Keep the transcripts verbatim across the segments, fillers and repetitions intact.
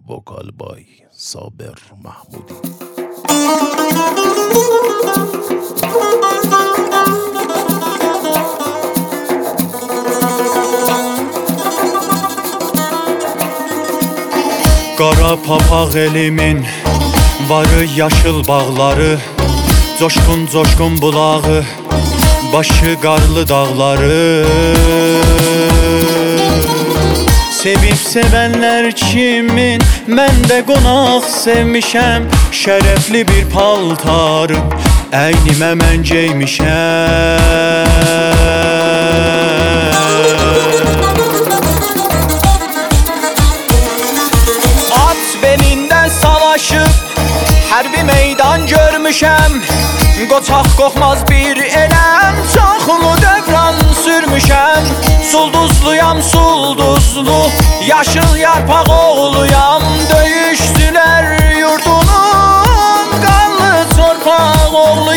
Vokal by Sabir Mahmoudi. Qara papaq elimin varı yaşıl bağları, coşkun coşkun bulağı, başı qarlı dağları. Sevib sevənlər kimin, mən də qonaq sevmişəm. Şərəfli bir paltarı əynimə mən geymişəm. At belindən savaşıb hərbi meydan görmüşəm. Qoçaq qoxmaz bir eləm, çoxlu dövran sürmüşəm. Sulduzluyam sulduzlu, yaşıl yarpaq oğluyam. Döyüşdülər yurdunun qanlı torpaq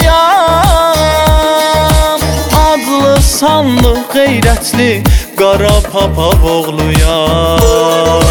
oğluyam. Adlı sanlı qeyrətli qara papaq oğluyam.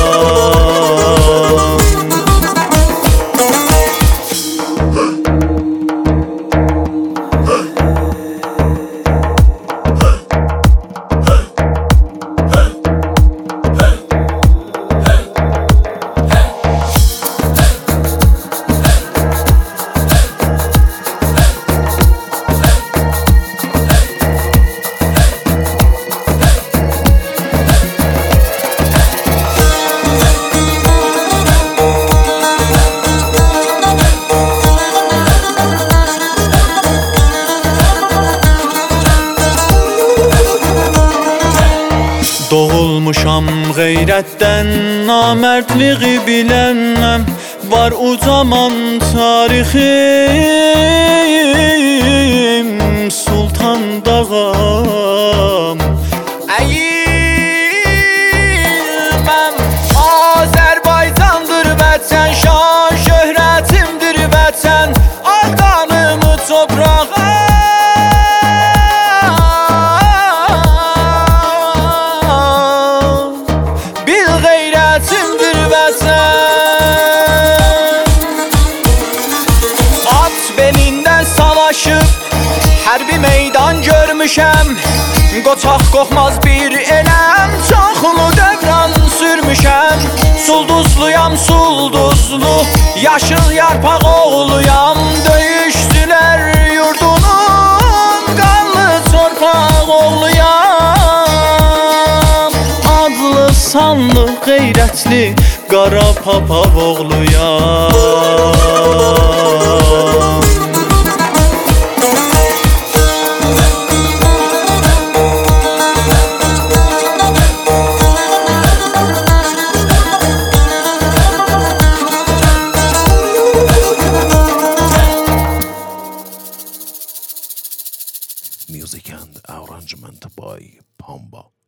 Doğulmuşam qeyrətdən, namərdliği bilənməm. Var ucaman tarixim, Sultan dağam. Əyilməm, Azərbaycandır vətən, şan şöhrətimdir vətən. Al qanımı toprağa, hərbi meydan görmüşəm. Qoçaq qoxmaz bir eləm, çoxlu dövran sürmüşəm. Sulduzluyam sulduzlu, yaşıl yarpaq oğluyam. Döyüşdülər yurdunun qanlı torpaq oğluyam. Adlı sanlı qeyrətli qara papaq oğluyam. Music and arrangement by Pamba.